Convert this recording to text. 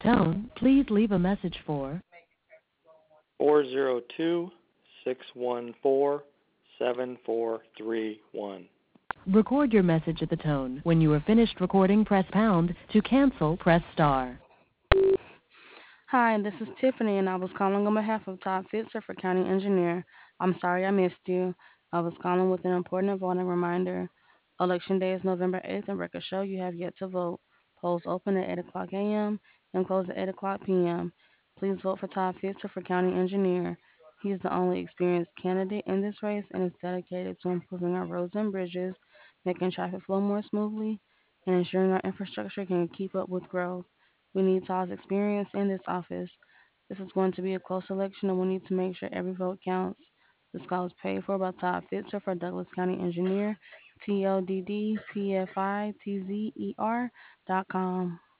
tone, please leave a message for 402-614-7431. record your message at the tone. When you are finished recording, press pound. To cancel, press star. Hi, this is Tiffany, and I was calling on behalf of Todd Fitzer for County Engineer. I'm sorry I missed you. I was calling with an important voting reminder. Election Day is November 8th, and records show you have yet to vote. Polls open at 8 o'clock a.m. and close at 8 o'clock p.m. Please vote for Todd Fitzer for County Engineer. He is the only experienced candidate in this race and is dedicated to improving our roads and bridges, making traffic flow more smoothly, and ensuring our infrastructure can keep up with growth. We need Todd's experience in this office. This is going to be a close election, and we need to make sure every vote counts. This call is paid for by Todd Fitzer for Douglas County Engineer, TODDPFITZER.com.